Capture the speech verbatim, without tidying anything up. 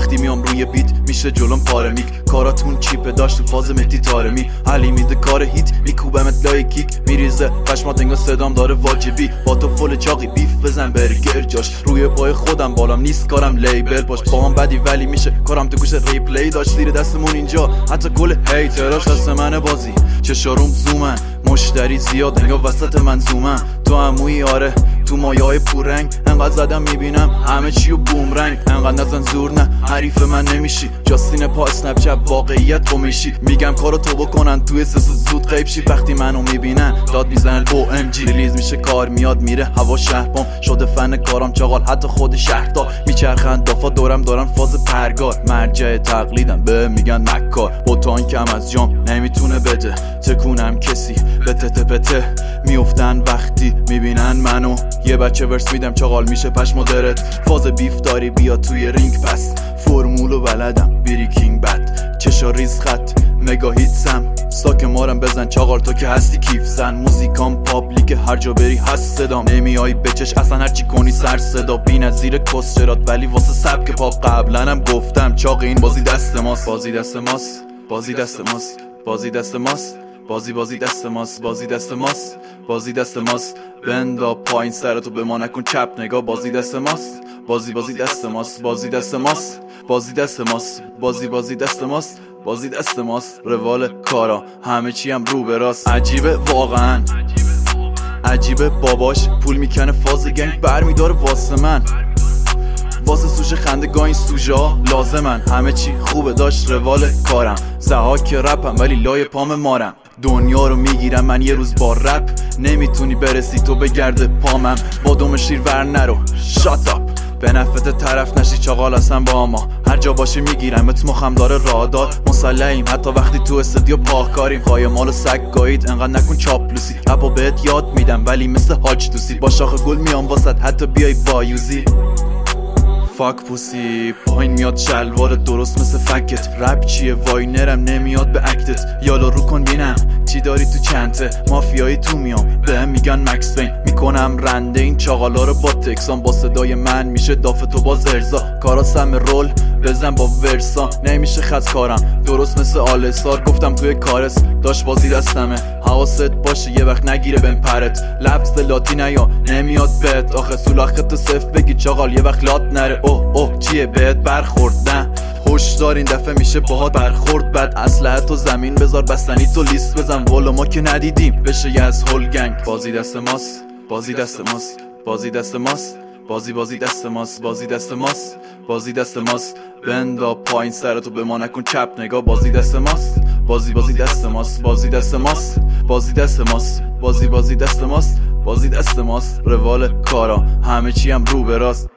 وقتی میام روی بیت میشه جلوم پاره میک کاراتون چیپه داشت تو فاز مهدی تارمی علی میده کار هیت میکوبمت لای کیک میریزه پشمات انگار صدام داره واجبی با تو فل چاقی بیف بزن برگر جاش روی پای خودم بالام نیست کارم لیبل باش با هم بدی ولی میشه کارم تو گوش ریپلی داشت زیر دستمون اینجا حتی کل هیتراش دست من بازی چشاروم زومن مشتری زیاد انگار وسط منظومم تو عمویی آره تو مایه های پورنگ انقدر زدم میبینم همه چی و بومرنگ انقدر نزن زور نه حریف من نمیشی جاستین پا اسنپ چپ واقعیت قمیشی میگم کارو تو بکنن توی سسو زود غیب شی وقتی منو میبینن داد میزنن او ام جی ریلیز میشه کار میاد میره هوا شهربام شده فن کارم چاقال حتی خود شهردار میچرخن دافا دورم دارن فاز پرگار مرجع تقلیدم به میگن مکار بوتان کم از جام نمیتونه بده تکونم کسی بته پته میافتن وقتی میبینن منو یه بچه ورس میدم چاقال میشه پشم و درت فاز بیف داری بیا توی رینگ پس فرمولو بلدم بریکینگ بد چشا ریز خط مگا هیتسم ساک مارم بزن چاقال تو که هستی کیف زن موزیکام پابلیک هر جا بری هست صدام نمیای بچش اصلا هرچی کنی سر صدا بی نظیر کسچرات ولی واسه سبک پاپ قبلنم گفتم چاق این بازی دست ماست بازی دست ماست بازی دست ماست بازی دست ماست بازی بازی دست ماست بازی دست ماست بازی دست ماست بندا پایین سرتو به ما نکن چپ نگاه بازی دست ماست بازی بازی دست ماست بازی دست ماست بازی دست ماست بازی بازی دست ماست بازی دست ماست روال کارا همه چی هم رو به راست عجیبه واقعا عجیبه باباش پول میکنه فاز گنگ برمیداره واسه من واسه سوژه خنده گاه این سوژا لازمن همه چی خوبه داشت روال کارم زهاک رپم ولی لای پام مارم دنیا رو میگیرم من یه روز با رپ نمیتونی برسی تو به گرد پامم با دوم شیر ور نرو شات اپ به نفت طرف نشی چاقال هستم با ما هر جا باشی میگیرم ات مخم داره رادار مسلحیم حتی وقتی تو استودیو پاکاریم خواهی مالو سگ گایید انقدر نکن چاپلوسی اپا بهت یاد میدم ولی مثل حاج توسی با شاخ گل میام واسط حتی بیای بایوزی فاک پوسی پایین میاد شلوار درست مثل فکت رپ چیه واینرم نمیاد به اکتت یالا رو کن بینم چی داری تو چنته مافیایی تو میام به میگن مکس وین میکنم رنده این چاقالا رو با تکسان با صدای من میشه داف تو باز ارزا کارا سم رول بزن با ورسا نمیشه خط کارم درست مثل آلستار گفتم توی کارس داشت بازی دستمه حواست باشه یه وقت نگیره بهم پرت لفظ لاتینه یا نمیاد بهت آخه سولاخت صف بگی چاقال یه وقت لات نره اوه اوه چیه بهت برخورد نه هشدار این دفعه میشه باهات برخورد بد اسلحه تو زمین بذار بستنی تو لیست بزن والا ما که ندیدیم بشه یه از هول گنگ بازی دست ماست بازی دست ماست بازی دست ماست بازی بازی دست ماست بازی دست ماست بازی دست ماست بندا پایین سرتو به ما نکن چپ نگاه بازی دست ماست بازی بازی دست ماست بازی دست ماست بازی دست ماست بازی بازی دست ماست بازی دست ماست روال کارا همه چی هم رو به راست